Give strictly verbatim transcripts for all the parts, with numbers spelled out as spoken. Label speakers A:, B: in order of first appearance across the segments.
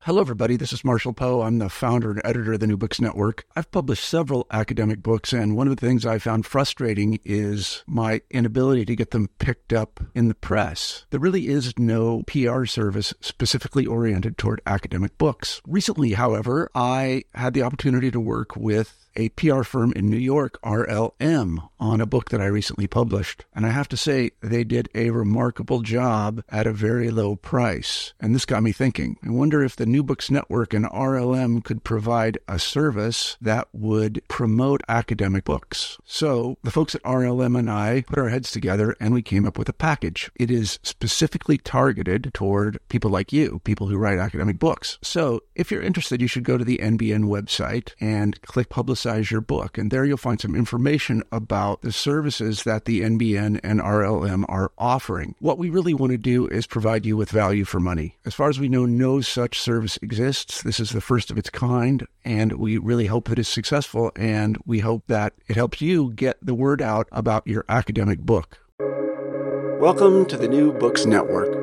A: Hello, everybody. This is Marshall Poe. I'm the founder and editor of the New Books Network. I've published several academic books, and one of the things I found frustrating is my inability to get them picked up in the press. There really is no P R service specifically oriented toward academic books. Recently, however, I had the opportunity to work with a P R firm in New York, R L M, on a book that I recently published. And I have to say, they did a remarkable job at a very low price. And this got me thinking. I wonder if the New Books Network and R L M could provide a service that would promote academic books. So the folks at R L M and I put our heads together and we came up with a package. It is specifically targeted toward people like you, people who write academic books. So if you're interested, you should go to the N B N website and click Publicize your book. And there you'll find some information about the services that the N B N and R L M are offering. What we really want to do is provide you with value for money. As far as we know, no such service exists. This is the first of its kind, and we really hope that it's successful, and we hope that it helps you get the word out about your academic book. Welcome to the New Books Network.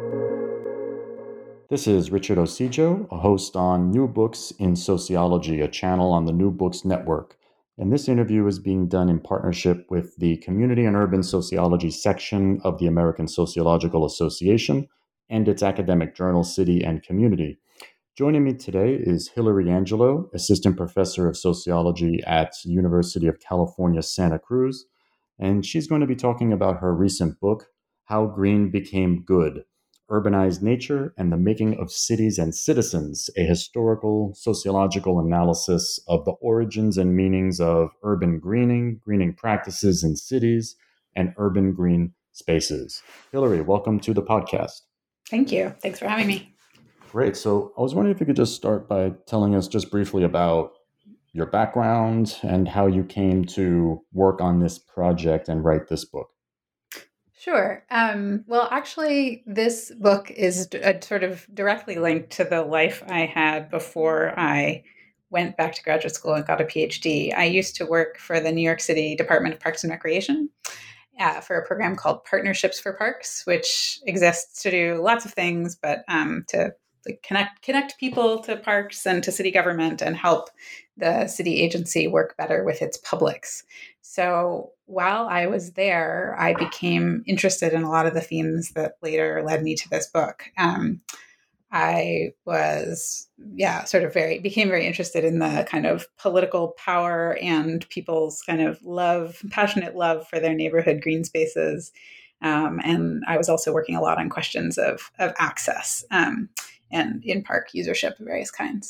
B: This is Richard Osijo, a host on New Books in Sociology, a channel on the New Books Network. And this interview is being done in partnership with the Community and Urban Sociology section of the American Sociological Association and its academic journal, City and Community. Joining me today is Hilary Angelo, Assistant Professor of Sociology at University of California, Santa Cruz. And she's going to be talking about her recent book, How Green Became Good: Urbanized Nature and the Making of Cities and Citizens, a historical sociological analysis of the origins and meanings of urban greening, greening practices in cities, and urban green spaces. Hilary, welcome to the podcast.
C: Thank you. Thanks for having me.
B: Great. So I was wondering if you could just start by telling us just briefly about your background and how you came to work on this project and write this book.
C: Sure. Um, well, actually, this book is d- uh, sort of directly linked to the life I had before I went back to graduate school and got a PhD. I used to work for the New York City Department of Parks and Recreation uh, for a program called Partnerships for Parks, which exists to do lots of things, but um, to like, connect connect people to parks and to city government and help the city agency work better with its publics. So while I was there, I became interested in a lot of the themes that later led me to this book. Um, I was, yeah, sort of very, became very interested in the kind of political power and people's kind of love, passionate love for their neighborhood green spaces. Um, and I was also working a lot on questions of, of access um, and in-park usership of various kinds.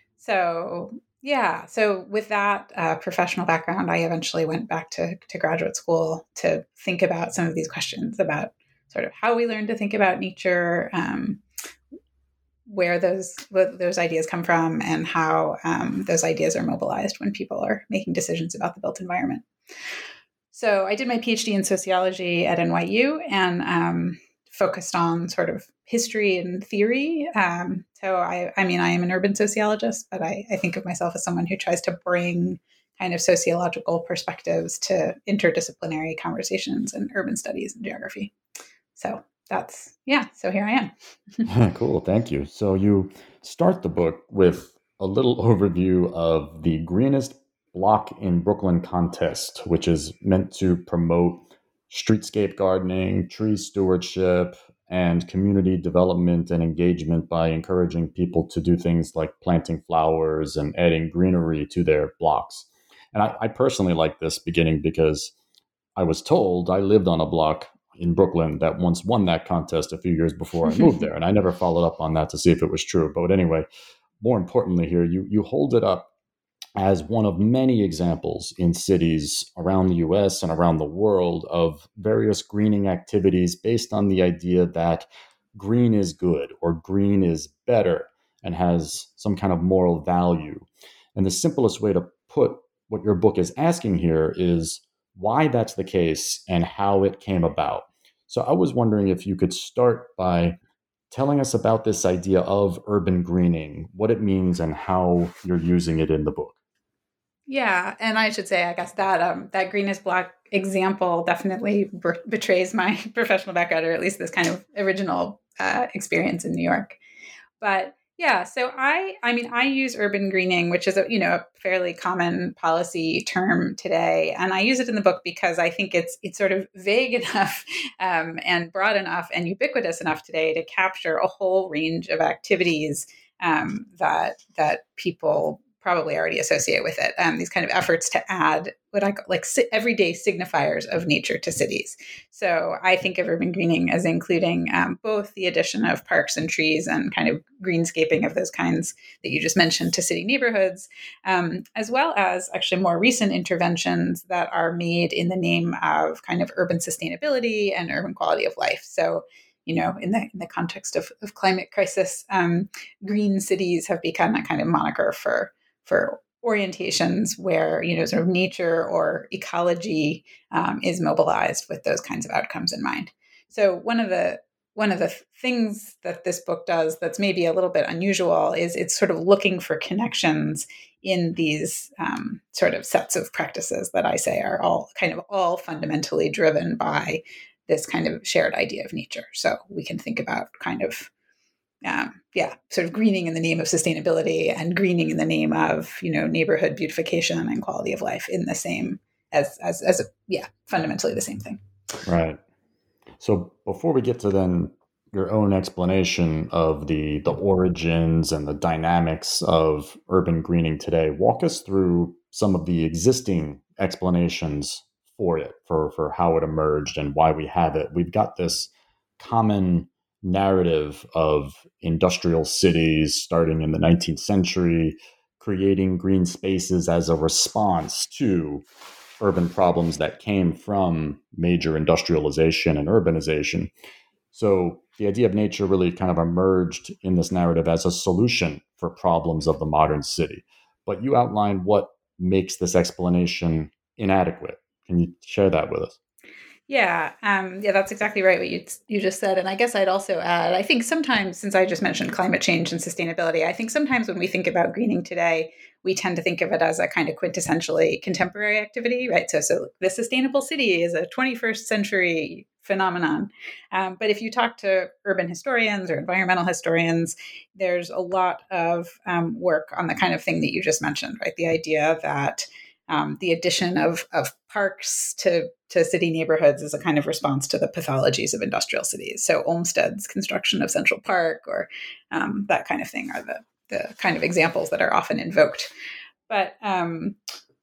C: So Yeah. So with that uh, professional background, I eventually went back to, to graduate school to think about some of these questions about sort of how we learn to think about nature, um, where those where those ideas come from, and how um, those ideas are mobilized when people are making decisions about the built environment. So I did my PhD in sociology at N Y U and um, focused on sort of history and theory. Um, so I, I mean, I am an urban sociologist, but I, I think of myself as someone who tries to bring kind of sociological perspectives to interdisciplinary conversations in urban studies and geography. So that's, yeah, so here I am.
B: Cool, thank you. So you start the book with a little overview of the Greenest Block in Brooklyn contest, which is meant to promote streetscape gardening, tree stewardship, and community development and engagement by encouraging people to do things like planting flowers and adding greenery to their blocks. And I, I personally like this beginning because I was told I lived on a block in Brooklyn that once won that contest a few years before I moved there. And I never followed up on that to see if it was true. But anyway, more importantly here, you, you hold it up as one of many examples in cities around the U S and around the world of various greening activities based on the idea that green is good or green is better and has some kind of moral value. And the simplest way to put what your book is asking here is why that's the case and how it came about. So I was wondering if you could start by telling us about this idea of urban greening, what it means and how you're using it in the book.
C: Yeah, and I should say, I guess that um, that Greenest Block example definitely b- betrays my professional background, or at least this kind of original uh, experience in New York. But Yeah, so I I mean I use urban greening, which is a you know a fairly common policy term today, and I use it in the book because I think it's it's sort of vague enough um, and broad enough and ubiquitous enough today to capture a whole range of activities um, that that people probably already associate with it. Um, these kind of efforts to add what I call like si- everyday signifiers of nature to cities. So I think of urban greening as including um, both the addition of parks and trees and kind of greenscaping of those kinds that you just mentioned to city neighborhoods, um, as well as actually more recent interventions that are made in the name of kind of urban sustainability and urban quality of life. So, you know, in the in the context of, of climate crisis, um, green cities have become a kind of moniker for for orientations where you know sort of nature or ecology um, is mobilized with those kinds of outcomes in mind. So one of the one of the things that this book does that's maybe a little bit unusual is it's sort of looking for connections in these um, sort of sets of practices that I say are all kind of all fundamentally driven by this kind of shared idea of nature. So we can think about kind of um, yeah, sort of greening in the name of sustainability and greening in the name of, you know, neighborhood beautification and quality of life in the same as, as, as a, yeah, fundamentally the same thing.
B: Right. So before we get to then your own explanation of the the origins and the dynamics of urban greening today, walk us through some of the existing explanations for it, for for how it emerged and why we have it. We've got this common narrative of industrial cities starting in the nineteenth century, creating green spaces as a response to urban problems that came from major industrialization and urbanization. So the idea of nature really kind of emerged in this narrative as a solution for problems of the modern city. But you outline what makes this explanation inadequate. Can you share that with us?
C: Yeah, um, yeah, that's exactly right what you you just said. And I guess I'd also add, I think sometimes, since I just mentioned climate change and sustainability, I think sometimes when we think about greening today, we tend to think of it as a kind of quintessentially contemporary activity, right? So, so the sustainable city is a twenty-first century phenomenon. Um, but if you talk to urban historians or environmental historians, there's a lot of um, work on the kind of thing that you just mentioned, right? The idea that um, the addition of, of parks to, to city neighborhoods is a kind of response to the pathologies of industrial cities. So Olmsted's construction of Central Park or um, that kind of thing are the, the kind of examples that are often invoked. But um,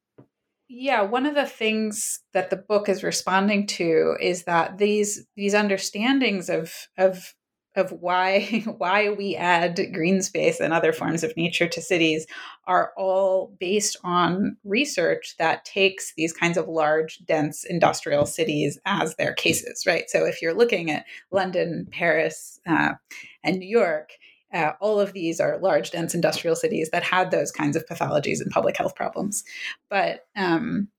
C: yeah, one of the things that the book is responding to is that these these understandings of of of why why we add green space and other forms of nature to cities are all based on research that takes these kinds of large, dense industrial cities as their cases, right? So if you're looking at London, Paris, uh, and New York, uh, all of these are large, dense industrial cities that had those kinds of pathologies and public health problems. But um,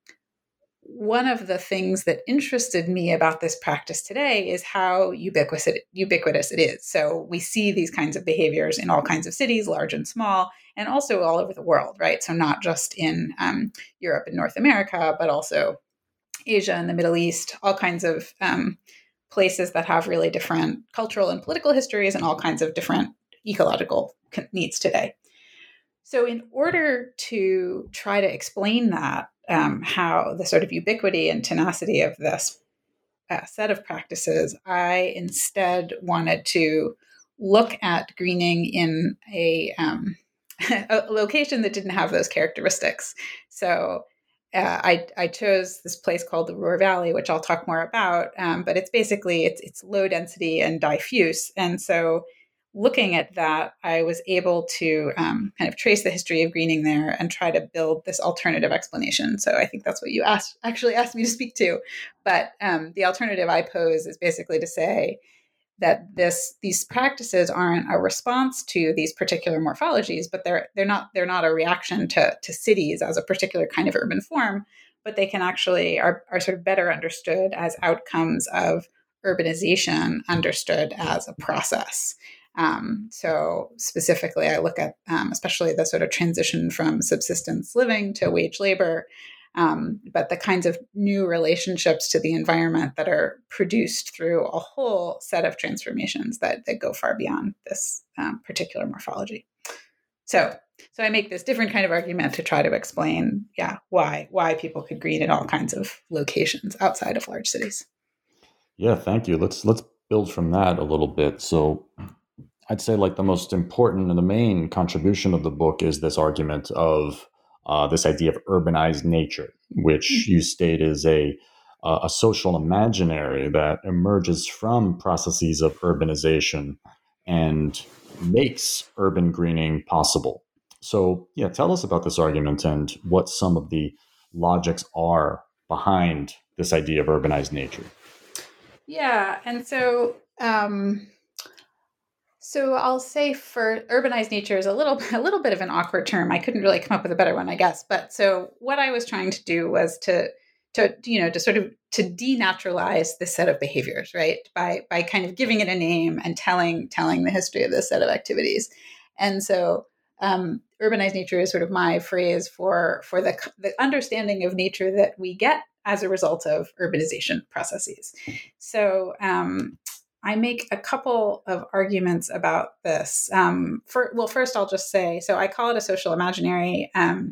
C: one of the things that interested me about this practice today is how ubiquitous it, ubiquitous it is. So we see these kinds of behaviors in all kinds of cities, large and small, and also all over the world, right? So not just in um, Europe and North America, but also Asia and the Middle East, all kinds of um, places that have really different cultural and political histories and all kinds of different ecological needs today. So, in order to try to explain that, um, how the sort of ubiquity and tenacity of this uh, set of practices, I instead wanted to look at greening in a, um, a location that didn't have those characteristics. So, uh, I, I chose this place called the Ruhr Valley, which I'll talk more about. Um, but it's basically it's it's low density and diffuse, and so looking at that, I was able to um, kind of trace the history of greening there and try to build this alternative explanation. So I think that's what you asked, actually asked me to speak to. But um, the alternative I pose is basically to say that this these practices aren't a response to these particular morphologies, but they're they're not they're not a reaction to to cities as a particular kind of urban form, but they can actually are are sort of better understood as outcomes of urbanization, understood as a process. Um, so specifically, I look at um, especially the sort of transition from subsistence living to wage labor Um, but the kinds of new relationships to the environment that are produced through a whole set of transformations that, that go far beyond this um, particular morphology. So, so I make this different kind of argument to try to explain, yeah, why why people could green in all kinds of locations outside of large cities.
B: Yeah, thank you. Let's let's build from that a little bit. So, I'd say like the most important and the main contribution of the book is this argument of uh, this idea of urbanized nature, which you state is a uh, a social imaginary that emerges from processes of urbanization and makes urban greening possible. So, yeah, tell us about this argument and what some of the logics are behind this idea of urbanized nature.
C: Yeah, and so um, so I'll say for urbanized nature is a little a little bit of an awkward term. I couldn't really come up with a better one, I guess. But so what I was trying to do was to to you know to sort of to denaturalize this set of behaviors, right? By by kind of giving it a name and telling telling the history of this set of activities. And so um, urbanized nature is sort of my phrase for for the the understanding of nature that we get as a result of urbanization processes. So um, I make a couple of arguments about this. Um, for, well, first I'll just say, so I call it a social imaginary. Um,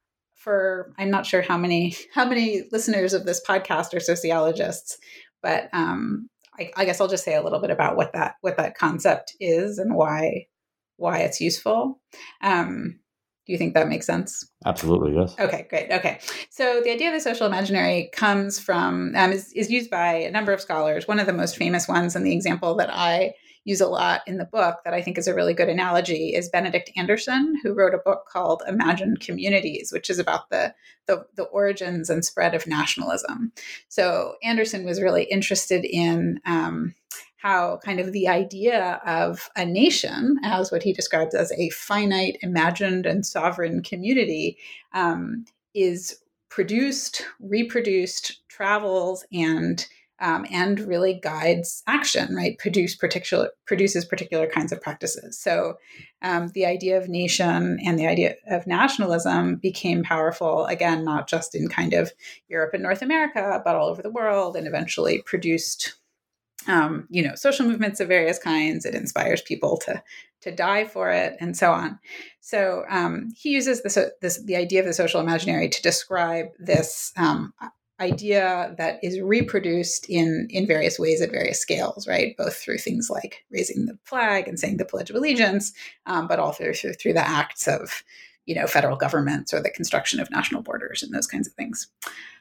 C: for I'm not sure how many how many listeners of this podcast are sociologists, but um, I, I guess I'll just say a little bit about what that what that concept is and why why it's useful. Um, do you think that makes sense?
B: Absolutely, yes.
C: Okay, great. Okay. So the idea of the social imaginary comes from, um, is, is used by a number of scholars. One of the most famous ones, and the example that I use a lot in the book that I think is a really good analogy, is Benedict Anderson, who wrote a book called Imagined Communities, which is about the, the, the origins and spread of nationalism. So Anderson was really interested in um, how kind of the idea of a nation, as what he describes as a finite, imagined, and sovereign community, um, is produced, reproduced, travels, and um, and really guides action. Right, produce particular produces particular kinds of practices. So um, the idea of nation and the idea of nationalism became powerful again, not just in kind of Europe and North America, but all over the world, and eventually produced Um, you know, social movements of various kinds. It inspires people to to die for it, and so on. So um, he uses this, this the idea of the social imaginary to describe this um, idea that is reproduced in in various ways at various scales, right? Both through things like raising the flag and saying the Pledge of Allegiance, um, but also through through the acts of you know federal governments or the construction of national borders and those kinds of things.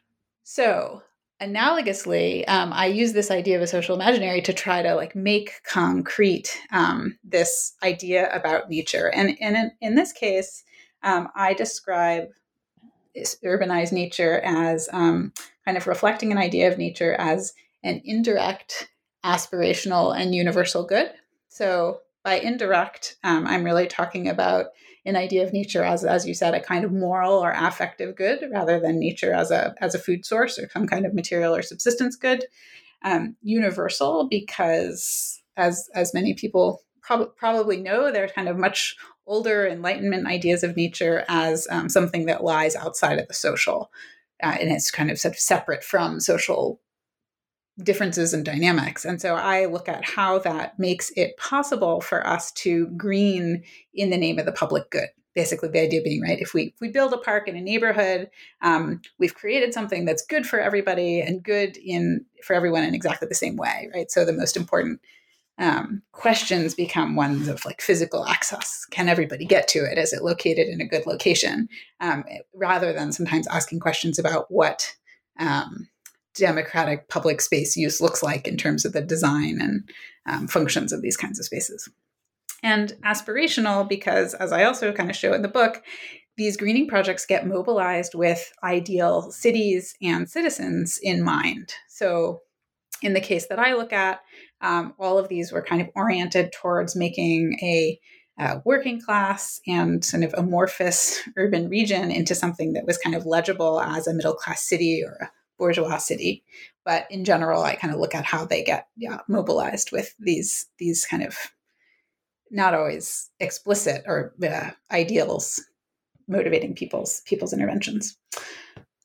C: So analogously, um, I use this idea of a social imaginary to try to like make concrete um, this idea about nature. And, and in, in this case, um, I describe urbanized nature as um, kind of reflecting an idea of nature as an indirect, aspirational, and universal good. So by indirect, um, I'm really talking about an idea of nature as, as you said, a kind of moral or affective good, rather than nature as a as a food source or some kind of material or subsistence good. Um, universal because, as as many people prob- probably know, they're kind of much older Enlightenment ideas of nature as um, something that lies outside of the social, uh, and it's kind of sort of separate from social differences and dynamics. And so I look at how that makes it possible for us to green in the name of the public good. Basically, the idea being, right, if we if we build a park in a neighborhood, um, we've created something that's good for everybody and good in for everyone in exactly the same way, right? So the most important um, questions become ones of like physical access. Can everybody get to it? Is it located in a good location? Um, rather than sometimes asking questions about what um, democratic public space use looks like in terms of the design and um, functions of these kinds of spaces. And aspirational because, as I also kind of show in the book, these greening projects get mobilized with ideal cities and citizens in mind. So in the case that I look at, um, all of these were kind of oriented towards making a uh, working class and sort of amorphous urban region into something that was kind of legible as a middle class city or a bourgeois city. But in general, I kind of look at how they get yeah, mobilized with these these kind of not always explicit or uh, ideals motivating people's people's interventions.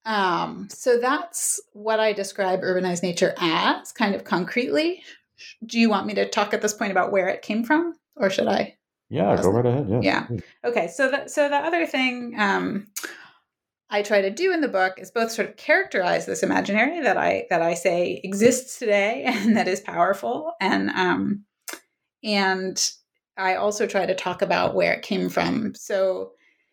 C: Um, so that's what I describe urbanized nature as, kind of concretely. Do you want me to talk at this point about where it came from, or should I?
B: Yeah, go right ahead. Yes.
C: Yeah. Okay. So the so the other thing um, I try to do in the book is both sort of characterize this imaginary that I that I say exists today and that is powerful, and um, and I also try to talk about where it came from. So,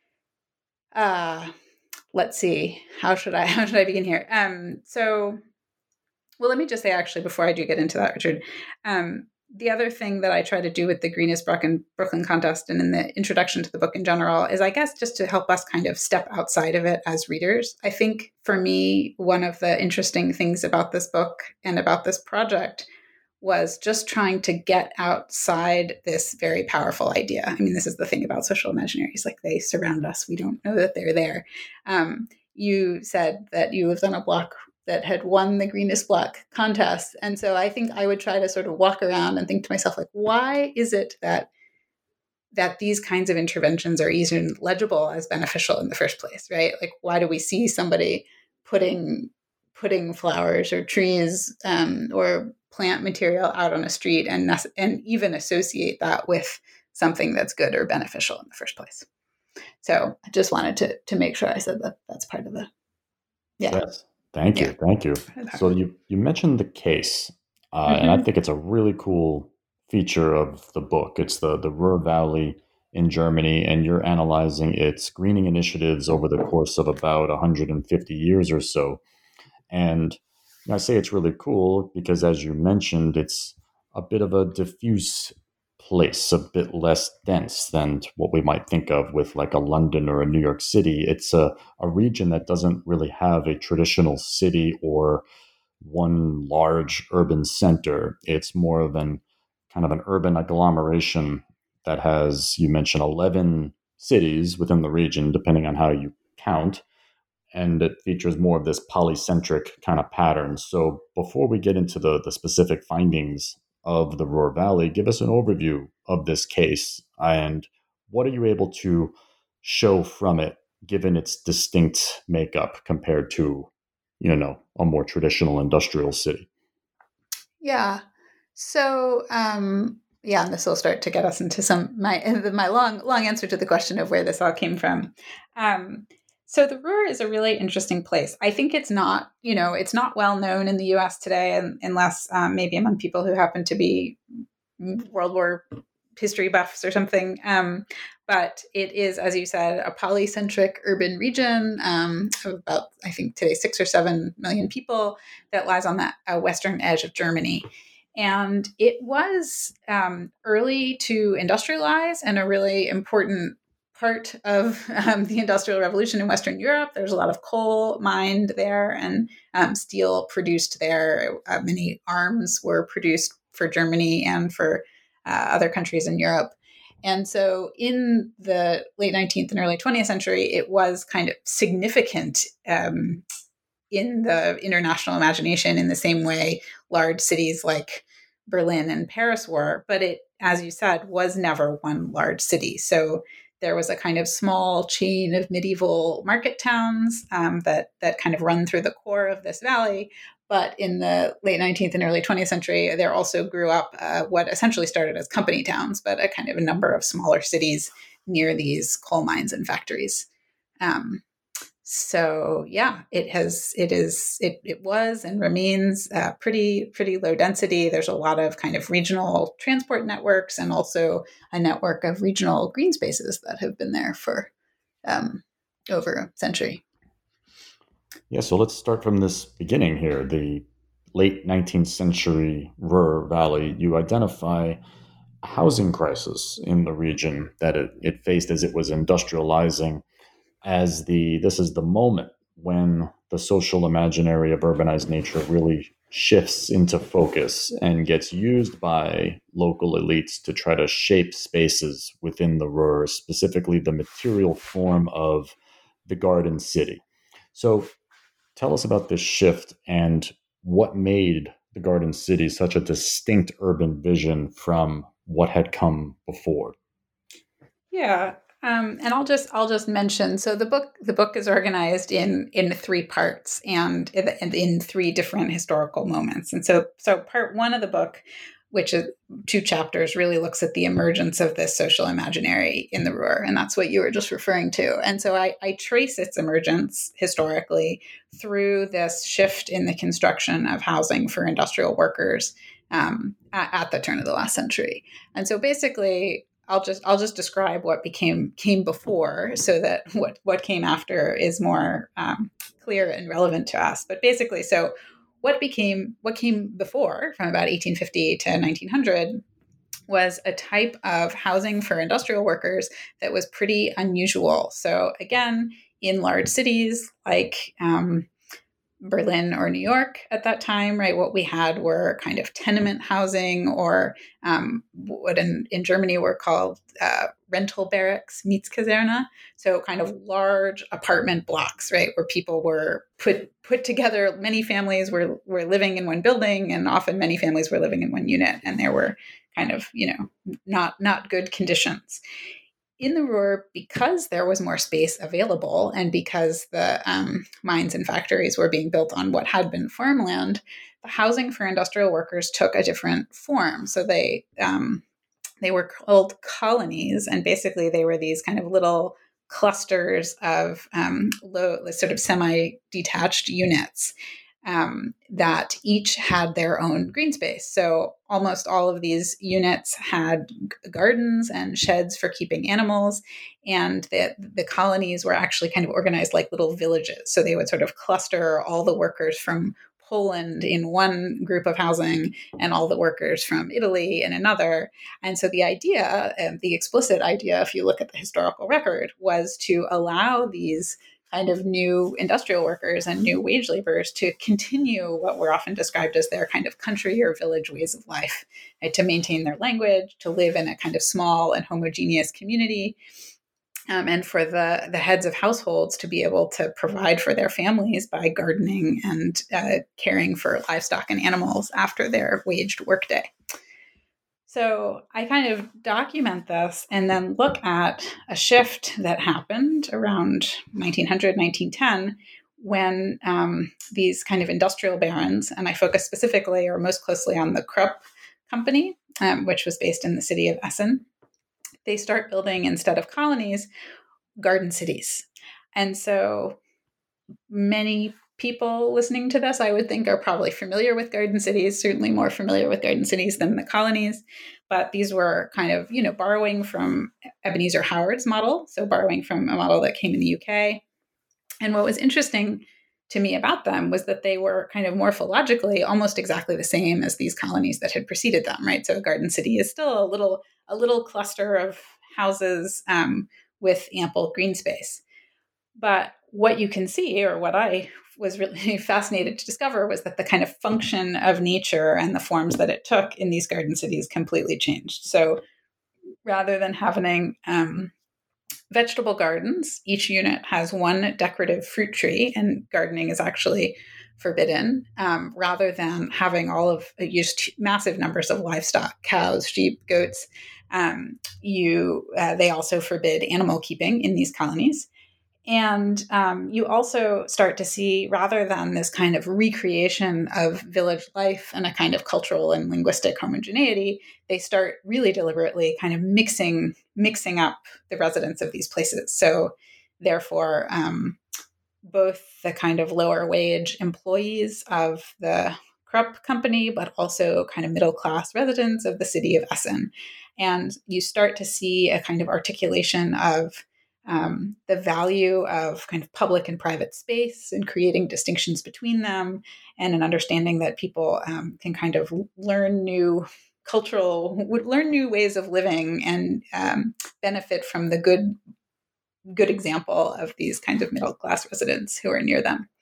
C: uh, let's see, how should I how should I begin here? Um, so, well, let me just say actually before I do get into that, Richard. Um, the other thing that I try to do with the Greenest Brooklyn, Brooklyn contest and in the introduction to the book in general is, I guess, just to help us kind of step outside of it as readers. I think for me, one of the interesting things about this book and about this project was just trying to get outside this very powerful idea. I mean, this is the thing about social imaginaries, like they surround us. We don't know that they're there. Um, you said that you lived on a block that had won the Greenest Block contest. And so I think I would try to sort of walk around and think to myself, like, why is it that that these kinds of interventions are even legible as beneficial in the first place, right? Like, why do we see somebody putting putting flowers or trees um, or plant material out on a street and and even associate that with something that's good or beneficial in the first place? So I just wanted to to make sure I said that that's part of the yeah.
B: Yes. Thank you. Yeah. Thank you. So you, you mentioned the case, uh, mm-hmm. and I think it's a really cool feature of the book. It's the, the Ruhr Valley in Germany, and you're analyzing its greening initiatives over the course of about one hundred fifty years or so. And I say it's really cool because, as you mentioned, it's a bit of a diffuse place, a bit less dense than what we might think of with like a London or a New York City. It's a, a region that doesn't really have a traditional city or one large urban center. It's more of an kind of an urban agglomeration that has, you mentioned, eleven cities within the region, depending on how you count. And it features more of this polycentric kind of pattern. So before we get into the, the specific findings of the Ruhr Valley, give us an overview of this case and what are you able to show from it, given its distinct makeup compared to, you know, a more traditional industrial city?
C: Yeah. So, um, yeah, and this will start to get us into some my my long long answer to the question of where this all came from. Um, So the Ruhr is a really interesting place. I think it's not, you know, it's not well known in the U S today, unless um, maybe among people who happen to be World War history buffs or something. Um, but it is, as you said, a polycentric urban region um, of about, I think today, six or seven million people that lies on the uh, western edge of Germany. And it was um, early to industrialize and a really important part of um, the Industrial Revolution in Western Europe. There's a lot of coal mined there and um, steel produced there. Uh, many arms were produced for Germany and for uh, other countries in Europe. And so in the late nineteenth and early twentieth century, it was kind of significant um, in the international imagination in the same way large cities like Berlin and Paris were. But it, as you said, was never one large city. So there was a kind of small chain of medieval market towns um, that that kind of run through the core of this valley. But in the late nineteenth and early twentieth century, there also grew up uh, what essentially started as company towns, but a kind of a number of smaller cities near these coal mines and factories. Um, so yeah, it has, it is, it, it was and remains uh, pretty, pretty low density. There's a lot of kind of regional transport networks and also a network of regional green spaces that have been there for um, over a century.
B: Yeah, so let's start from this beginning here. The late nineteenth century Ruhr Valley, you identify a housing crisis in the region that it, it faced as it was industrializing. As the this is the moment when the social imaginary of urbanized nature really shifts into focus and gets used by local elites to try to shape spaces within the Ruhr, specifically the material form of the Garden City. So tell us about this shift and what made the Garden City such a distinct urban vision from what had come before.
C: Yeah. Um, and I'll just I'll just mention. So the book the book is organized in in three parts and in, in three different historical moments. And so so part one of the book, which is two chapters, really looks at the emergence of this social imaginary in the Ruhr, and that's what you were just referring to. And so I, I trace its emergence historically through this shift in the construction of housing for industrial workers um, at, at the turn of the last century. And so basically, I'll just I'll just describe what became came before, so that what what came after is more um, clear and relevant to us. But basically, so what became what came before, from about eighteen fifty to nineteen hundred, was a type of housing for industrial workers that was pretty unusual. So again, in large cities like um, Berlin or New York at that time, right, what we had were kind of tenement housing, or um, what in, in Germany were called uh, rental barracks, Mietskaserne. So kind of large apartment blocks, right, where people were put put together. Many families were were living in one building, and often many families were living in one unit, and there were kind of, you know, not not good conditions. In the Ruhr, because there was more space available, and because the um, mines and factories were being built on what had been farmland, the housing for industrial workers took a different form. So they um, they were called colonies, and basically they were these kind of little clusters of um, low, sort of semi-detached units um, that each had their own green space. So almost all of these units had g- gardens and sheds for keeping animals, and the, the colonies were actually kind of organized like little villages. So they would sort of cluster all the workers from Poland in one group of housing and all the workers from Italy in another. And so the idea, and the explicit idea, if you look at the historical record, was to allow these kind of new industrial workers and new wage laborers to continue what were often described as their kind of country or village ways of life, right? To maintain their language, to live in a kind of small and homogeneous community, um, and for the, the heads of households to be able to provide for their families by gardening and uh, caring for livestock and animals after their waged workday. So I kind of document this and then look at a shift that happened around nineteen hundred, nineteen ten, when um, these kind of industrial barons, and I focus specifically or most closely on the Krupp company, um, which was based in the city of Essen, they start building, instead of colonies, garden cities. And so many people listening to this, I would think, are probably familiar with garden cities, certainly more familiar with garden cities than the colonies. But these were kind of, you know, borrowing from Ebenezer Howard's model, so borrowing from a model that came in the U K. And what was interesting to me about them was that they were kind of morphologically almost exactly the same as these colonies that had preceded them, right? So a garden city is still a little a little cluster of houses um, with ample green space. But what you can see, or what I was really fascinated to discover, was that the kind of function of nature and the forms that it took in these garden cities completely changed. So rather than having um, vegetable gardens, each unit has one decorative fruit tree, and gardening is actually forbidden, um, rather than having all of uh, used massive numbers of livestock, cows, sheep, goats. Um, you, uh, they also forbid animal keeping in these colonies. And um, you also start to see, rather than this kind of recreation of village life and a kind of cultural and linguistic homogeneity, they start really deliberately kind of mixing mixing up the residents of these places. So therefore, um, both the kind of lower wage employees of the Krupp company, but also kind of middle class residents of the city of Essen. And you start to see a kind of articulation of Um, the value of kind of public and private space and creating distinctions between them, and an understanding that people um, can kind of learn new cultural, would learn new ways of living, and um, benefit from the good, good example of these kinds of middle class residents who are near them.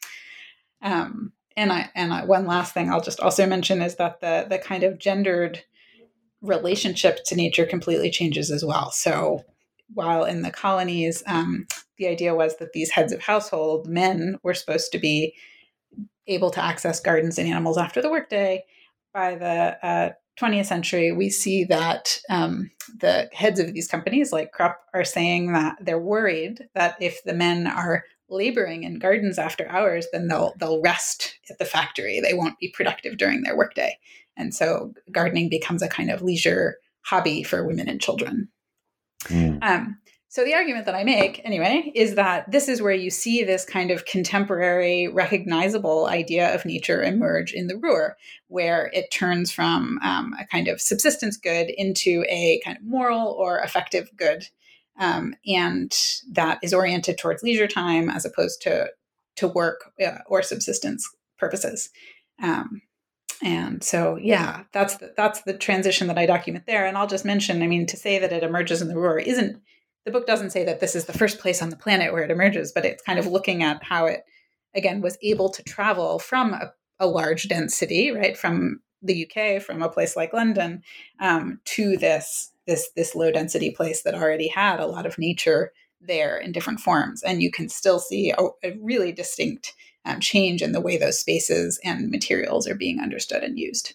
C: Um, and I, and I, one last thing I'll just also mention is that the the kind of gendered relationship to nature completely changes as well. So while in the colonies, um, the idea was that these heads of household, men, were supposed to be able to access gardens and animals after the workday, by the uh, twentieth century, we see that um, the heads of these companies like Krupp are saying that they're worried that if the men are laboring in gardens after hours, then they'll they'll rest at the factory. They won't be productive during their workday. And so gardening becomes a kind of leisure hobby for women and children. Mm. Um, so the argument that I make, anyway, is that this is where you see this kind of contemporary, recognizable idea of nature emerge in the Ruhr, where it turns from um, a kind of subsistence good into a kind of moral or effective good. Um, and that is oriented towards leisure time as opposed to, to work uh, or subsistence purposes. Um, And so, yeah, that's the, that's the transition that I document there. And I'll just mention, I mean, to say that it emerges in the Ruhr isn't, the book doesn't say that this is the first place on the planet where it emerges, but it's kind of looking at how it, again, was able to travel from a, a large, dense city, right, from the U K, from a place like London, um, to this, this, this low density place that already had a lot of nature there in different forms. And you can still see a, a really distinct um, change in the way those spaces and materials are being understood and used.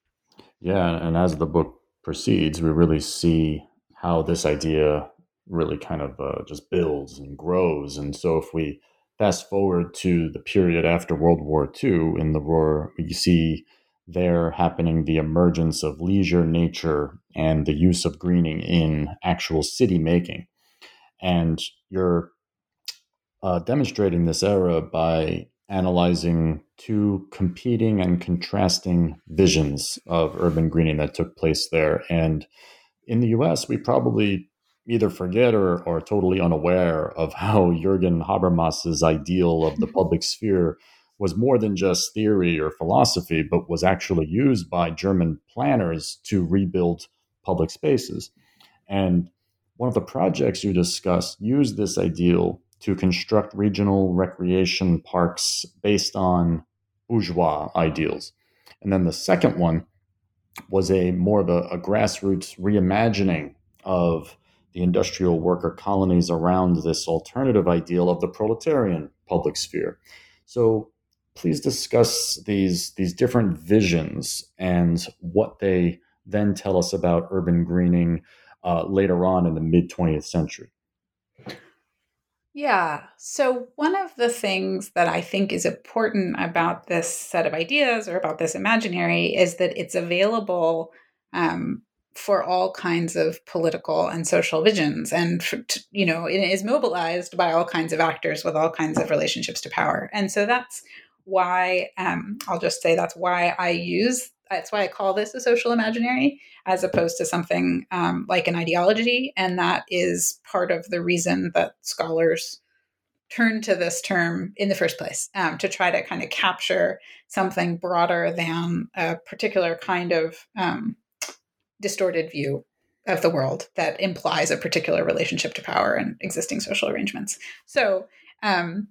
B: Yeah, and as the book proceeds, we really see how this idea really kind of uh, just builds and grows. And so if we fast forward to the period after World War Two in the Ruhr, you see there happening the emergence of leisure, nature, and the use of greening in actual city making. And you're uh, demonstrating this era by analyzing two competing and contrasting visions of urban greening that took place there. And in the U S, we probably either forget or are totally unaware of how Jürgen Habermas's ideal of the public sphere was more than just theory or philosophy, but was actually used by German planners to rebuild public spaces. And one of the projects you discussed used this ideal to construct regional recreation parks based on bourgeois ideals. And then the second one was a more of a, a grassroots reimagining of the industrial worker colonies around this alternative ideal of the proletarian public sphere. So please discuss these, these different visions and what they then tell us about urban greening uh, later on in the mid-twentieth century.
C: Yeah. So one of the things that I think is important about this set of ideas or about this imaginary is that it's available um, for all kinds of political and social visions. And, for, you know, it is mobilized by all kinds of actors with all kinds of relationships to power. And so that's why, um, I'll just say that's why I use That's why I call this a social imaginary as opposed to something um, like an ideology. And that is part of the reason that scholars turn to this term in the first place, um, to try to kind of capture something broader than a particular kind of um, distorted view of the world that implies a particular relationship to power and existing social arrangements. So, um,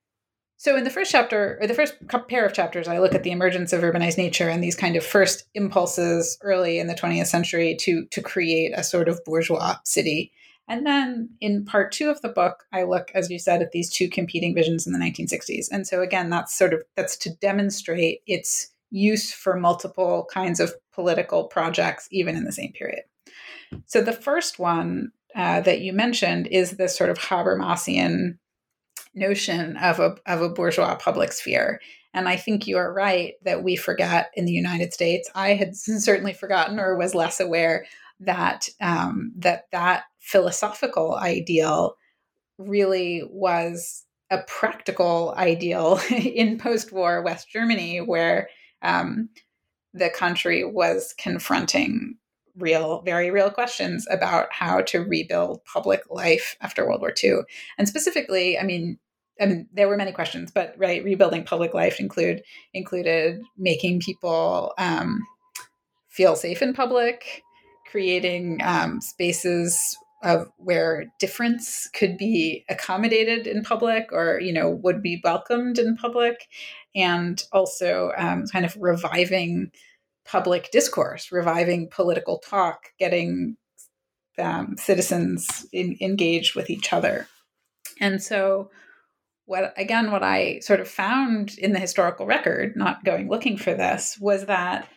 C: So in the first chapter, or the first pair of chapters, I look at the emergence of urbanized nature and these kind of first impulses early in the twentieth century to, to create a sort of bourgeois city. And then in part two of the book, I look, as you said, at these two competing visions in the nineteen sixties. And so again, that's sort of, that's to demonstrate its use for multiple kinds of political projects, even in the same period. So the first one uh, that you mentioned is this sort of Habermasian notion of a of a bourgeois public sphere. And I think you are right that we forget in the United States. I had certainly forgotten or was less aware that um, that that philosophical ideal really was a practical ideal in post-war West Germany, where um, the country was confronting real, very real questions about how to rebuild public life after World War Two. And specifically, I mean, I mean, there were many questions, but right, rebuilding public life include included making people um, feel safe in public, creating um, spaces of where difference could be accommodated in public, or you know, would be welcomed in public, and also um, kind of reviving public discourse, reviving political talk, getting um, citizens in, engaged with each other. And so what, again, what I sort of found in the historical record, not going looking for this, was that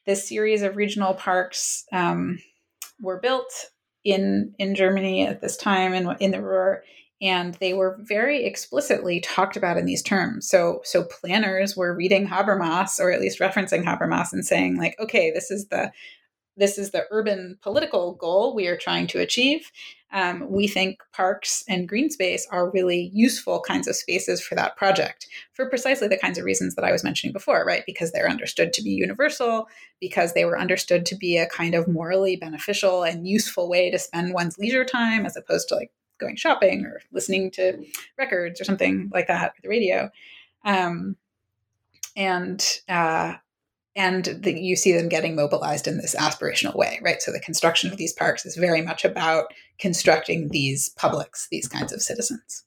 C: this series of regional parks um, were built in in Germany at this time in, in the Ruhr, and they were very explicitly talked about in these terms. So so planners were reading Habermas, or at least referencing Habermas, and saying like, okay, this is the this is the urban political goal we are trying to achieve. Um, we think parks and green space are really useful kinds of spaces for that project, for precisely the kinds of reasons that I was mentioning before, right? Because they're understood to be universal, because they were understood to be a kind of morally beneficial and useful way to spend one's leisure time, as opposed to like going shopping or listening to records or something like that, or the radio. Um, and uh, And the, you see them getting mobilized in this aspirational way, right? So the construction of these parks is very much about constructing these publics, these kinds of citizens.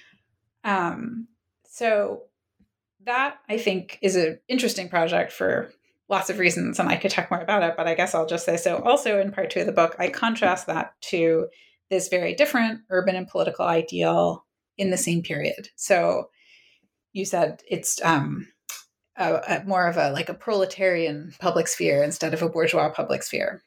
C: Um, so that, I think, is an interesting project for lots of reasons, and I could talk more about it, but I guess I'll just say so. Also, in part two of the book, I contrast that to this very different urban and political ideal in the same period. So you said it's... Um, A, a more of a like a proletarian public sphere instead of a bourgeois public sphere.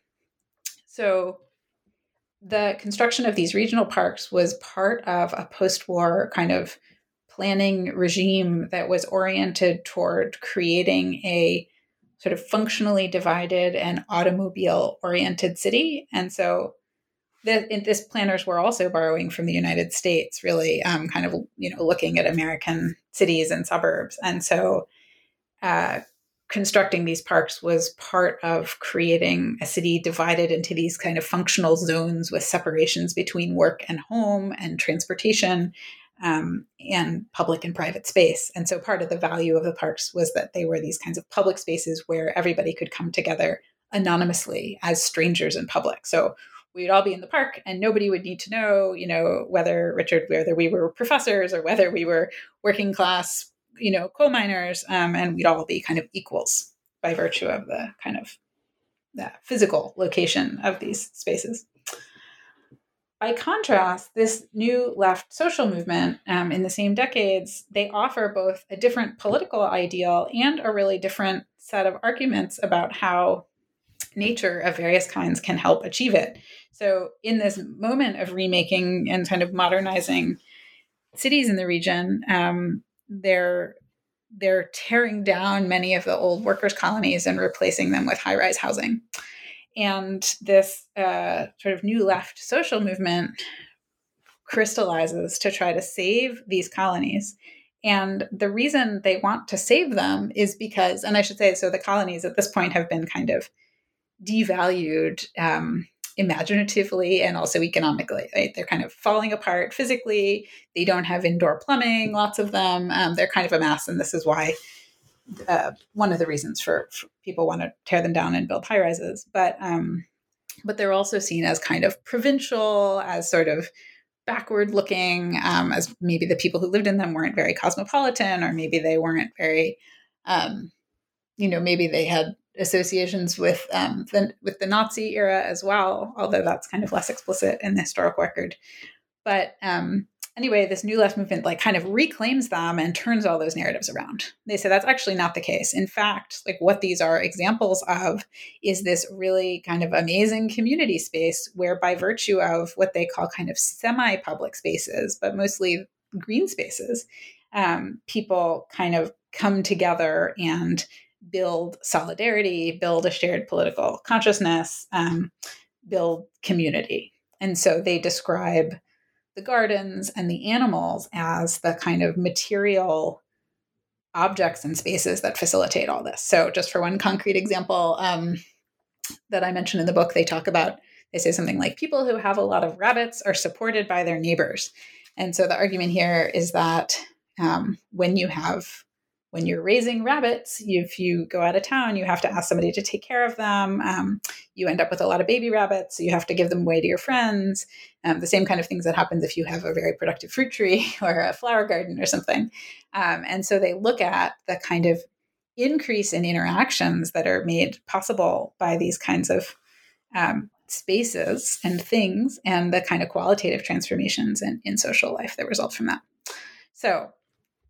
C: So the construction of these regional parks was part of a post-war kind of planning regime that was oriented toward creating a sort of functionally divided and automobile-oriented city. And so the, this planners were also borrowing from the United States, really um, kind of, you know, looking at American cities and suburbs. And so Uh, constructing these parks was part of creating a city divided into these kind of functional zones with separations between work and home and transportation um, and public and private space. And so part of the value of the parks was that they were these kinds of public spaces where everybody could come together anonymously as strangers in public. So we'd all be in the park and nobody would need to know, you know, whether Richard, whether we were professors or whether we were working class, you know, coal miners, um, and we'd all be kind of equals by virtue of the kind of the physical location of these spaces. By contrast, this new left social movement um, in the same decades, they offer both a different political ideal and a really different set of arguments about how nature of various kinds can help achieve it. So in this moment of remaking and kind of modernizing cities in the region, um, they're they're tearing down many of the old workers' colonies and replacing them with high-rise housing. And this uh, sort of new left social movement crystallizes to try to save these colonies. And the reason they want to save them is because, and I should say, so the colonies at this point have been kind of devalued um, imaginatively and also economically. Right? They're kind of falling apart physically. They don't have indoor plumbing, lots of them. Um, they're kind of a mess. And this is why uh, one of the reasons for, for people want to tear them down and build high rises. But, um, but they're also seen as kind of provincial, as sort of backward looking, um, as maybe the people who lived in them weren't very cosmopolitan, or maybe they weren't very, um, you know, maybe they had associations with um, the, with the Nazi era as well, although that's kind of less explicit in the historical record. But um, anyway, this new left movement like kind of reclaims them and turns all those narratives around. They say that's actually not the case. In fact, like what these are examples of is this really kind of amazing community space where, by virtue of what they call kind of semi-public spaces, but mostly green spaces, um, people kind of come together and build solidarity, build a shared political consciousness, um, build community. And so they describe the gardens and the animals as the kind of material objects and spaces that facilitate all this. So just for one concrete example um, that I mentioned in the book, they talk about, they say something like, people who have a lot of rabbits are supported by their neighbors. And so the argument here is that um, when you have When you're raising rabbits, if you go out of town, you have to ask somebody to take care of them. Um, you end up with a lot of baby rabbits, so you have to give them away to your friends. Um, the same kind of things that happens if you have a very productive fruit tree or a flower garden or something. Um, and so they look at the kind of increase in interactions that are made possible by these kinds of um, spaces and things, and the kind of qualitative transformations in, in social life that result from that. So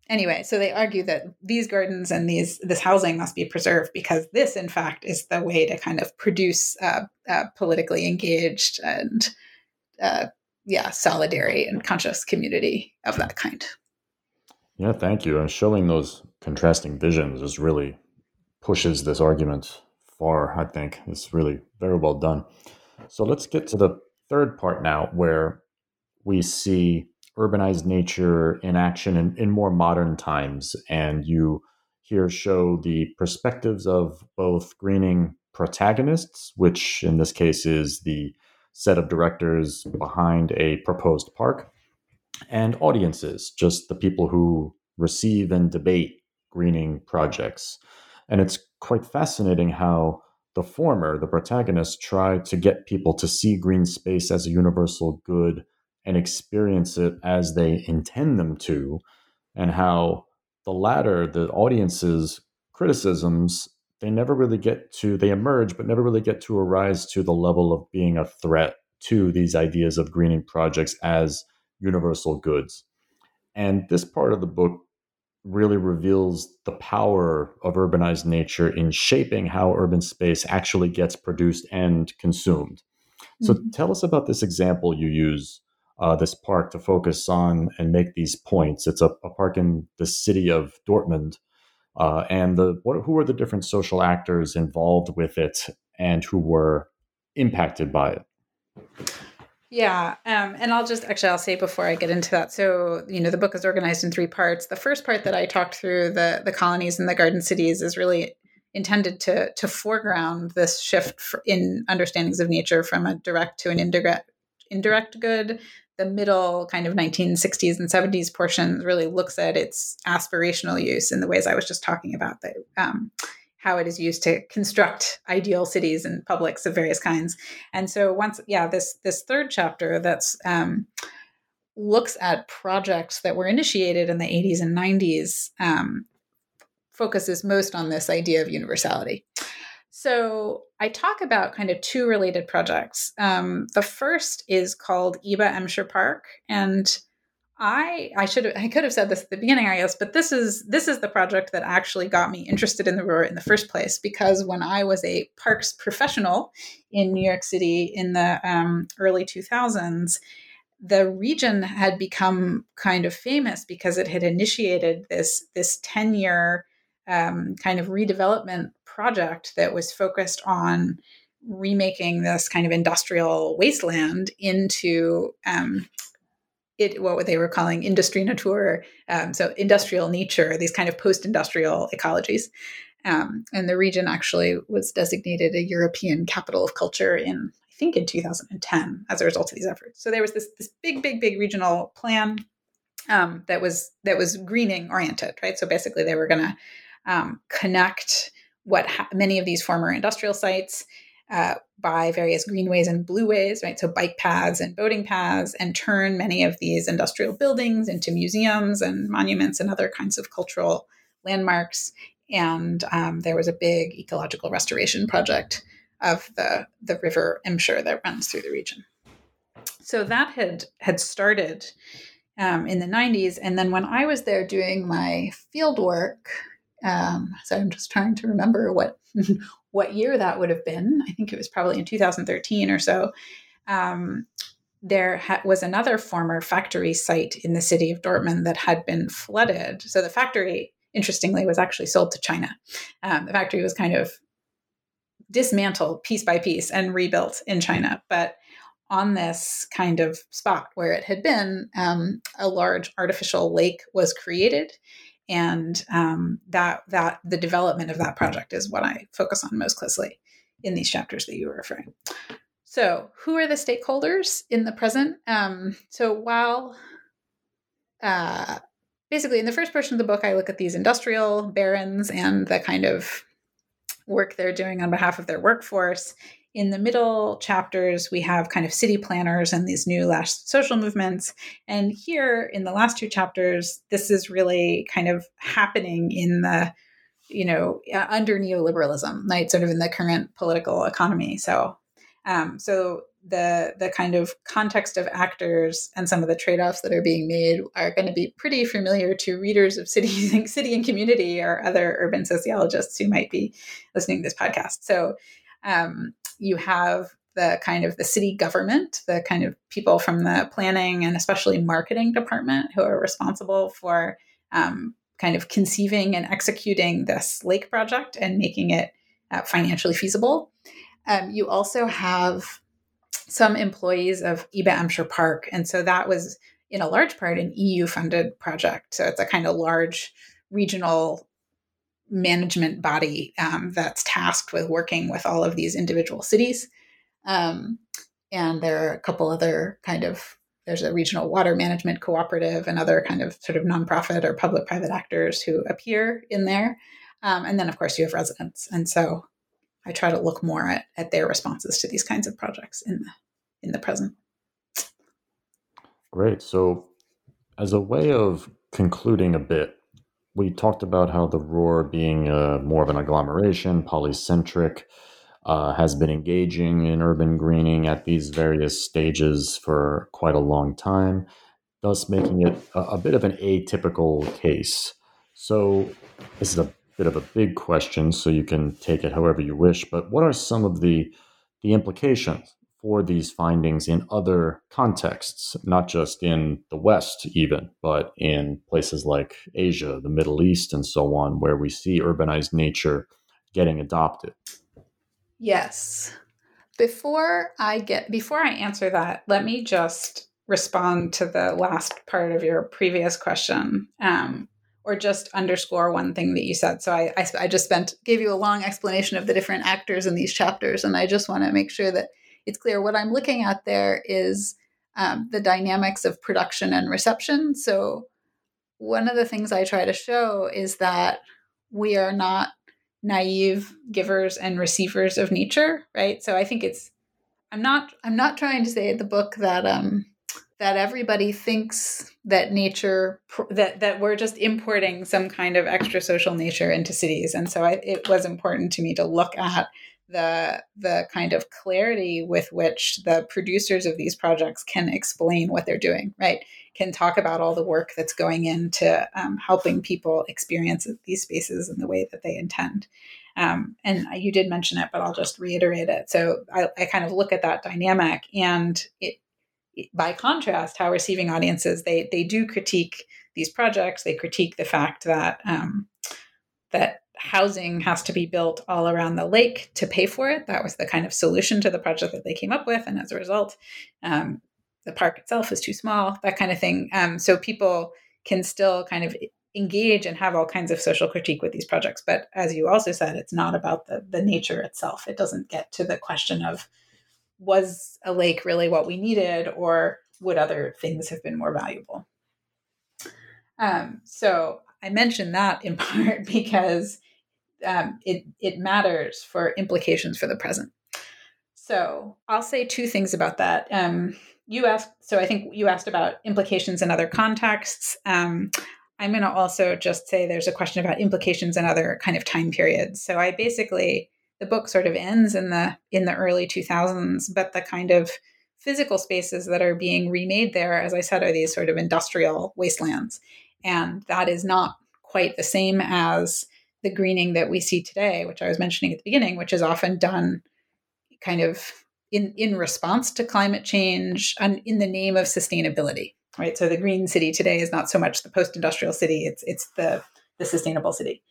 C: anyway, so they argue that these gardens and these this housing must be preserved because this, in fact, is the way to kind of produce uh, uh, politically engaged and uh, yeah, solidary and conscious community of that kind.
B: Yeah, thank you. And showing those contrasting visions is really pushes this argument far, I think. It's really very well done. So let's get to the third part now, where we see urbanized nature in action in, in more modern times. And you here show the perspectives of both greening protagonists, which in this case is the set of directors behind a proposed park, and audiences, just the people who receive and debate greening projects. And it's quite fascinating how the former, the protagonists, try to get people to see green space as a universal good and experience it as they intend them to, and how the latter, the audience's criticisms, they never really get to, they emerge, but never really get to arise to the level of being a threat to these ideas of greening projects as universal goods. And this part of the book really reveals the power of urbanized nature in shaping how urban space actually gets produced and consumed. So mm-hmm. Tell us about this example you use, uh, this park, to focus on and make these points. It's a, a park in the city of Dortmund. Uh, and the what, who are the different social actors involved with it and who were impacted by it?
C: Yeah. Um, and I'll just, actually, I'll say before I get into that. So, you know, the book is organized in three parts. The first part that I talked through, the the colonies and the garden cities, is really intended to to foreground this shift in understandings of nature from a direct to an indirect indirect good. The middle kind of nineteen sixties and seventies portion really looks at its aspirational use in the ways I was just talking about, that um, how it is used to construct ideal cities and publics of various kinds. And so once, yeah, this this third chapter that's um, looks at projects that were initiated in the eighties and nineties um, focuses most on this idea of universality. So I talk about kind of two related projects. Um, the first is called Iba Emscher Park, and I I should have, I could have said this at the beginning, I guess, but this is this is the project that actually got me interested in the Ruhr in the first place, because when I was a parks professional in New York City in the um, early two thousands, the region had become kind of famous because it had initiated this this ten-year um, kind of redevelopment project that was focused on remaking this kind of industrial wasteland into um, it, what they were calling industrie natur, um, so industrial nature, these kind of post-industrial ecologies. Um, and the region actually was designated a European capital of culture in, I think, in two thousand ten as a result of these efforts. So there was this this big, big, big regional plan um, that was that was greening oriented, right? So basically, they were going to um, connect what ha- many of these former industrial sites uh, by various greenways and blueways, right? So bike paths and boating paths, and turn many of these industrial buildings into museums and monuments and other kinds of cultural landmarks. And um, there was a big ecological restoration project of the, the river Emscher that runs through the region. So that had had started um, in the nineties. And then when I was there doing my field work, um, so I'm just trying to remember what what year that would have been. I think it was probably in two thousand thirteen or so. Um, there ha- was another former factory site in the city of Dortmund that had been flooded. So the factory, interestingly, was actually sold to China. Um, the factory was kind of dismantled piece by piece and rebuilt in China. But on this kind of spot where it had been, um, a large artificial lake was created. And um, that that the development of that project is what I focus on most closely in these chapters that you were referring. So who are the stakeholders in the present? Um, so while uh, basically in the first portion of the book, I look at these industrial barons and the kind of work they're doing on behalf of their workforce. In the middle chapters, we have kind of city planners and these new last social movements. And here in the last two chapters, this is really kind of happening in the, you know, under neoliberalism, right? Sort of in the current political economy. So Um, so the the kind of context of actors and some of the trade-offs that are being made are going to be pretty familiar to readers of City, City and Community or other urban sociologists who might be listening to this podcast. So um, you have the kind of the city government, the kind of people from the planning and especially marketing department who are responsible for um, kind of conceiving and executing this lake project and making it uh, financially feasible. Um, you also have some employees of E B A Hampshire Park. And so that was in a large part an E U-funded project. So it's a kind of large regional management body um, that's tasked with working with all of these individual cities. Um, and there are a couple other kind of, there's a regional water management cooperative and other kind of sort of nonprofit or public-private actors who appear in there. Um, and then, of course, you have residents. And so I try to look more at, at their responses to these kinds of projects in the, in the present.
B: Great. So as a way of concluding a bit, we talked about how the Ruhr, being uh, more of an agglomeration, polycentric, uh, has been engaging in urban greening at these various stages for quite a long time, thus making it a, a bit of an atypical case. So this is a bit of a big question, so you can take it however you wish, but what are some of the, the implications for these findings in other contexts, not just in the West even, but in places like Asia, the Middle East, and so on, where we see urbanized nature getting adopted?
C: Yes. Before I get before I answer that, let me just respond to the last part of your previous question, um, or just underscore one thing that you said. So I, I, I just spent gave you a long explanation of the different actors in these chapters, and I just want to make sure that it's clear what I'm looking at there is um, the dynamics of production and reception. So one of the things I try to show is that we are not naive givers and receivers of nature, right? So I think it's I'm not I'm not trying to say in the book that um that everybody thinks that nature that that we're just importing some kind of extra social nature into cities. And so I, it was important to me to look at the the kind of clarity with which the producers of these projects can explain what they're doing, right? Can talk about all the work that's going into um, helping people experience these spaces in the way that they intend. Um, and you did mention it, but I'll just reiterate it. So I, I kind of look at that dynamic, and it, it, by contrast, how receiving audiences, they they do critique these projects. They critique the fact that um, that housing has to be built all around the lake to pay for it. That was the kind of solution to the project that they came up with. And as a result, um, the park itself is too small, that kind of thing. Um, so people can still kind of engage and have all kinds of social critique with these projects. But as you also said, it's not about the, the nature itself. It doesn't get to the question of, was a lake really what we needed, or would other things have been more valuable? Um, so I mentioned that in part because um, it, it matters for implications for the present. So I'll say two things about that. Um, you asked, so I think you asked about implications in other contexts. Um, I'm going to also just say there's a question about implications in other kind of time periods. So I basically, the book sort of ends in the in the early two thousands, but the kind of physical spaces that are being remade there, as I said, are these sort of industrial wastelands. And that is not quite the same as the greening that we see today, which I was mentioning at the beginning, which is often done kind of in, in response to climate change and in the name of sustainability, right? So the green city today is not so much the post-industrial city, it's it's the, the sustainable city.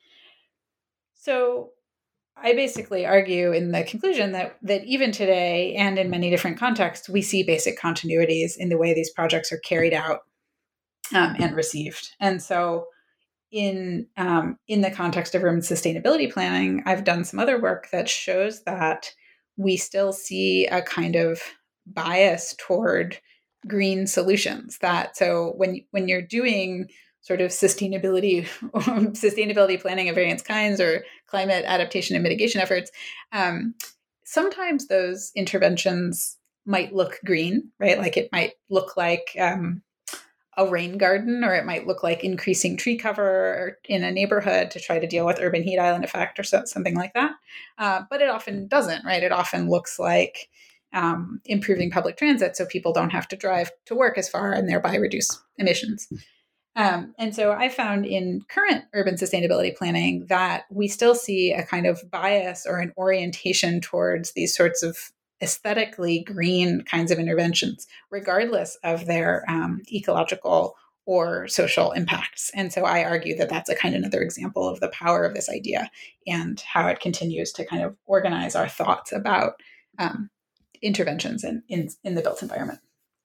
C: So I basically argue in the conclusion that that even today and in many different contexts, we see basic continuities in the way these projects are carried out um, and received. And so in um, in the context of urban sustainability planning, I've done some other work that shows that we still see a kind of bias toward green solutions. That so when when you're doing sort of sustainability sustainability planning of various kinds or climate adaptation and mitigation efforts, um, sometimes those interventions might look green, right? Like it might look like um, a rain garden, or it might look like increasing tree cover in a neighborhood to try to deal with urban heat island effect or so, something like that. Uh, but it often doesn't, right? It often looks like um, improving public transit so people don't have to drive to work as far and thereby reduce emissions. Um, and so I found in current urban sustainability planning that we still see a kind of bias or an orientation towards these sorts of aesthetically green kinds of interventions, regardless of their um, ecological or social impacts. And so I argue that that's a kind of another example of the power of this idea and how it continues to kind of organize our thoughts about um, interventions in, in, in the built environment.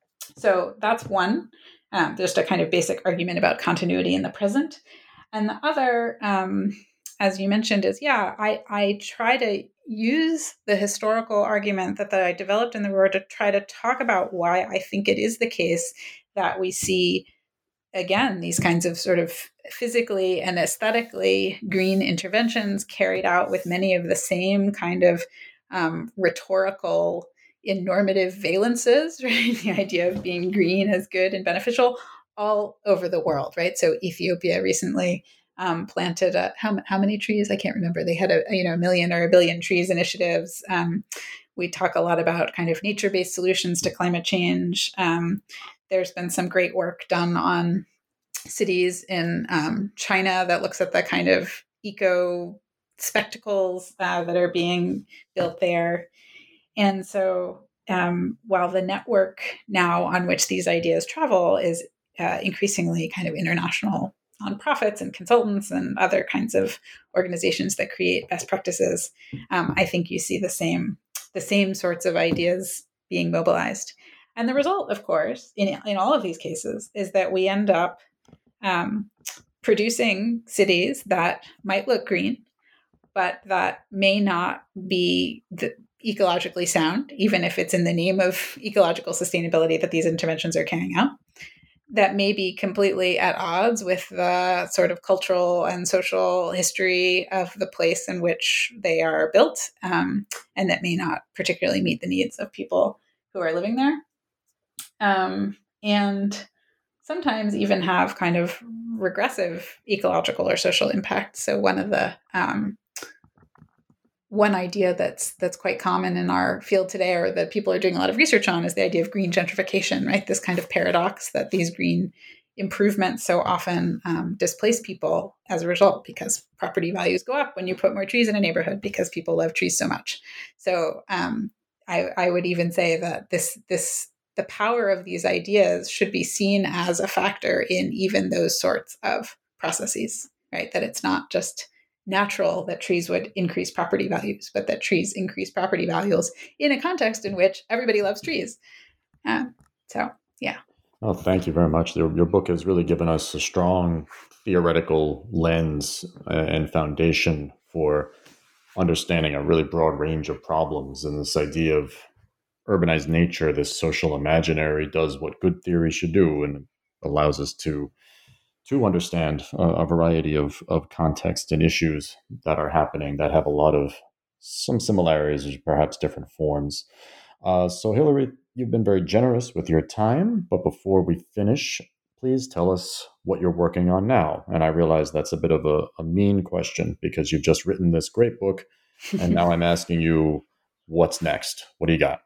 C: So that's one, um, just a kind of basic argument about continuity in the present. And the other, um, as you mentioned, is, yeah, I, I try to use the historical argument that, that I developed in the Ruhr to try to talk about why I think it is the case that we see, again, these kinds of sort of physically and aesthetically green interventions carried out with many of the same kind of um, rhetorical in normative valences, right? The idea of being green as good and beneficial all over the world, right? So Ethiopia recently um, planted a, how, how many trees? I can't remember. They had a, you know, a million or a billion trees initiatives. Um, we talk a lot about kind of nature-based solutions to climate change. Um, there's been some great work done on cities in um, China that looks at the kind of eco spectacles uh, that are being built there. And so um, while the network now on which these ideas travel is uh, increasingly kind of international nonprofits and consultants and other kinds of organizations that create best practices, um, I think you see the same the same sorts of ideas being mobilized. And the result, of course, in, in all of these cases, is that we end up um, producing cities that might look green, but that may not be the, ecologically sound, even if it's in the name of ecological sustainability that these interventions are carrying out, that may be completely at odds with the sort of cultural and social history of the place in which they are built, um, and that may not particularly meet the needs of people who are living there. Um, and sometimes even have kind of regressive ecological or social impact. So one of the um, one idea that's that's quite common in our field today, or that people are doing a lot of research on, is the idea of green gentrification, right? This kind of paradox that these green improvements so often um, displace people as a result, because property values go up when you put more trees in a neighborhood because people love trees so much. So um, I, I would even say that this this the power of these ideas should be seen as a factor in even those sorts of processes, right? That it's not just natural that trees would increase property values, but that trees increase property values in a context in which everybody loves trees. Um, so, yeah.
B: Oh, thank you very much. Your, your book has really given us a strong theoretical lens and foundation for understanding a really broad range of problems. And this idea of urbanized nature, this social imaginary, does what good theory should do and allows us to to understand a, a variety of, of context and issues that are happening that have a lot of some similarities, perhaps different forms. Uh, so, Hilary, you've been very generous with your time, but before we finish, please tell us what you're working on now. And I realize that's a bit of a, a mean question because you've just written this great book, and now I'm asking you, what's next? What do you got?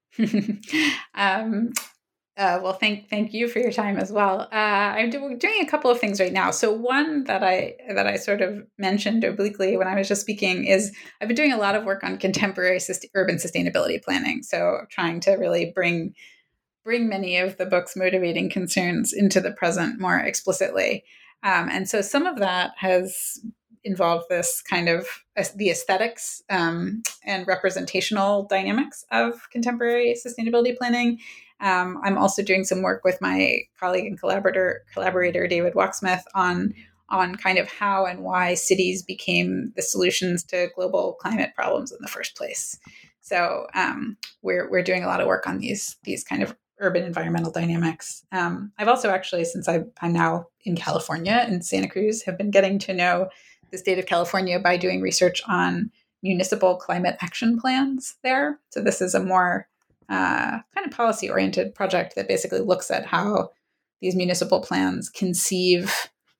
C: um, Uh, well, thank thank you for your time as well. Uh, I'm do, doing a couple of things right now. So one that I that I sort of mentioned obliquely when I was just speaking is I've been doing a lot of work on contemporary sust- urban sustainability planning. So trying to really bring bring many of the book's motivating concerns into the present more explicitly. Um, and so some of that has involved this kind of uh, the aesthetics um, and representational dynamics of contemporary sustainability planning. Um, I'm also doing some work with my colleague and collaborator, collaborator David Wachsmith on on kind of how and why cities became the solutions to global climate problems in the first place. So um, we're we're doing a lot of work on these these kind of urban environmental dynamics. Um, I've also actually, since I, I'm now in California in Santa Cruz, have been getting to know the state of California by doing research on municipal climate action plans there. So this is a more Uh, kind of policy-oriented project that basically looks at how these municipal plans conceive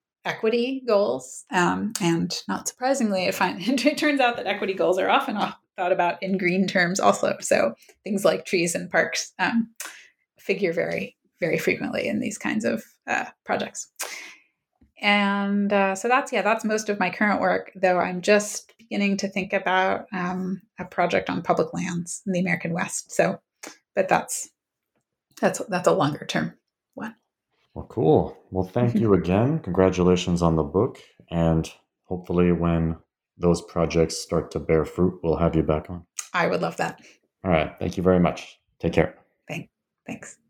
C: equity goals. Um, and not surprisingly, it, find, it turns out that equity goals are often thought about in green terms also. So things like trees and parks um, figure very, very frequently in these kinds of uh, projects. And uh, so that's, yeah, that's most of my current work, though I'm just beginning to think about um, a project on public lands in the American West. So, but that's, that's, that's a longer term one.
B: Well, cool. Well, thank you again. Congratulations on the book. And hopefully when those projects start to bear fruit, we'll have you back on.
C: I would love that.
B: All right. Thank you very much. Take care.
C: Thank, thanks.